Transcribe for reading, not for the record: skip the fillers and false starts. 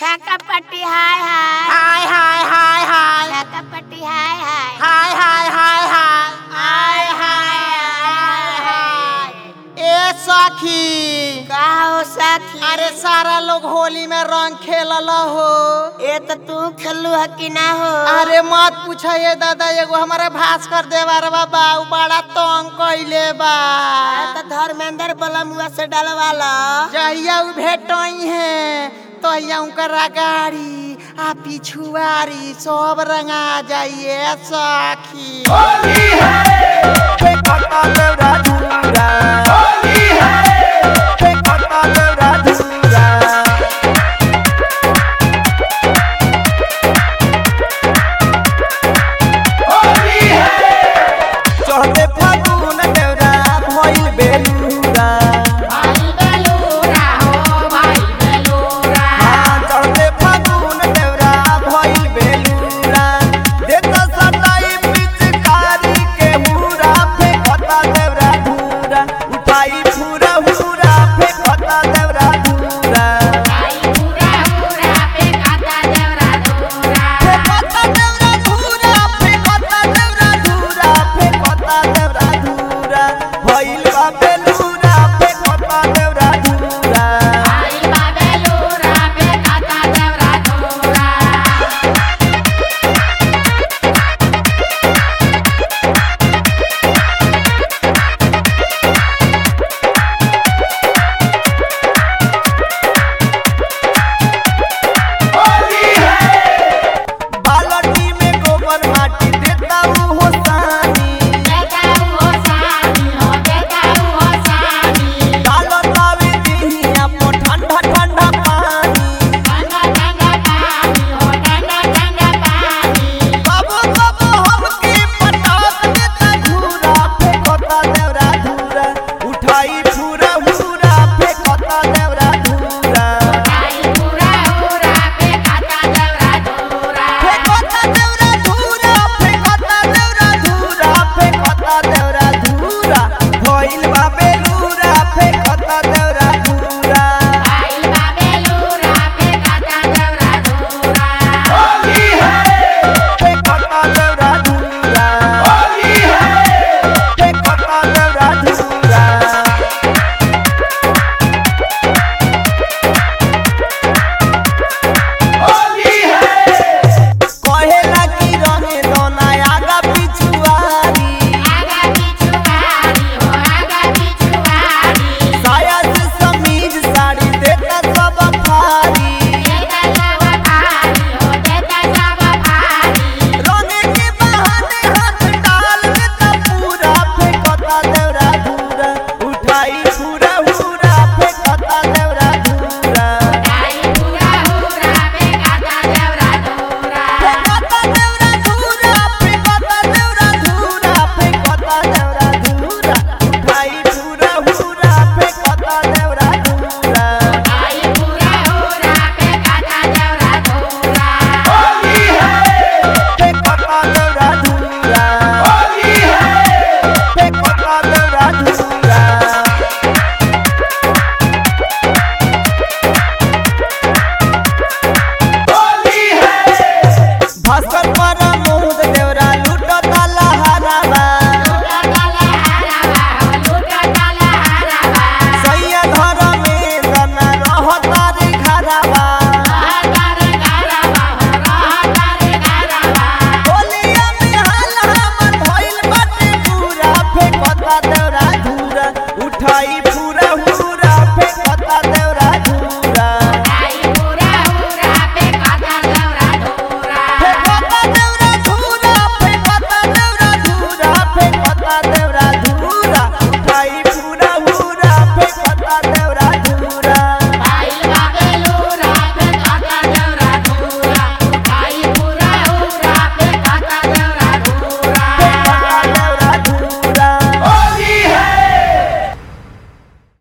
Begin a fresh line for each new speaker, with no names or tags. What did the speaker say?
छक्का पट्टी हाय हाय
हाय हाय हाय हाय
छक्का पट्टी हाय हाय
हाय हाय हाय हाय
हाय हाय हाय
ए सखी
का हो साथी?
अरे सारा लोग होली में रंग खेलल हो।
ये तो तू खेलू है कि ना हो?
अरे मत पूछ ये दादा, एगो हमारे भास्कर देवरवा बा उ बड़ा तंग कइले बा।
तो धर्मेंद्र बलमुआ से डलवाला
जहिया उ भेटई है तहिया उनकर गाड़ी आ पिछुआरी सब रंगा जाइए सखी।
होली है पे कटा देवरा धूरा, होली है पे कटा देवरा धूरा। होली है चढ़ते फागुन देवरा भइल बेलूरा,
भाई बेलूरा हो भाई बेलूरा।
हाँ चढ़ते फागुन देवरा भइल बेलूरा। देता सताई पिचकारी के हुरा पे कटा देवरा धूरा, उठाई फूरा हुरा पे कटा देवरा धूरा।
भाई पूरा पूरा पे काटा देवरा दूरा।
पे कटा देवरा धूरा, पे कटा देवरा धूरा, पे कटा देवरा धूरा। भइल बा बेलूरा पे कटा देवरा धूरा।
भाई बेलूरा पे काटा देवरा दूरा।
होली है बालटी में गोबर माटी देता हूँ हो सानी,
देखा वो सानी हो देखा वो सानी।
डालो तावे दिहिया पो ठंडा ठंडा पानी।
ठंडा ठंडा पानी हो ठंडा ठंडा पानी।
बाबू बाबू हमके पटाक देता घूरा पे कटा देवरा धूरा, उठाई फूरा हुरा पे कटा देवरा धूरा।
भाई पूरा पूरा पे काटा देवरा दूरा।
पे कटा देवरा धूरा, पे कटा देवरा धूरा, पे कटा देवरा धूरा। भइल बा बेलूरा पे कटा देवरा धूरा।
भाई बेलूरा पे काटा देवरा दूरा।
होली है पे कटा देवरा धूरा, होली है पे कटा देवरा धूरा। होली है कहेला कि रहे दोना आगा पिछुआरी,
आगा पिछुआरी हो आगा पिछुआरी।
साया से समीज साड़ी देता सब फारी।
देता सब भारी हो देता सब भारी।
रंगे के बहाने हाथ डाल देता पूरा पे कटा देवरा धूरा, उठाई पूरा हुरा पे कटा देवरा धूरा।
भाई पूरा पूरा पे काटा देवरा दूरा।
पे कटा देवरा धूरा, पे कटा देवरा धूरा, पे कटा देवरा धूरा। उठाई पूरा हुरा पे कटा देवरा धूरा।
भाई पूरा पूरा पे काटा देवरा दूरा।
होली है पे कटा देवरा धूरा, होली है पे कटा देवरा धूरा। होली है भास्कर परा मोहद देवरा लूटता लहरावा,
लूटा काला हरावा हो लूटा काला हरावा।
सैया घर में दना रहता रे घरावा।
तारे हरावा हो तारे हरावा।
होलिया में हाल हमर भइल बाटे पूरा पे कटा देवरा धूरा, उठाई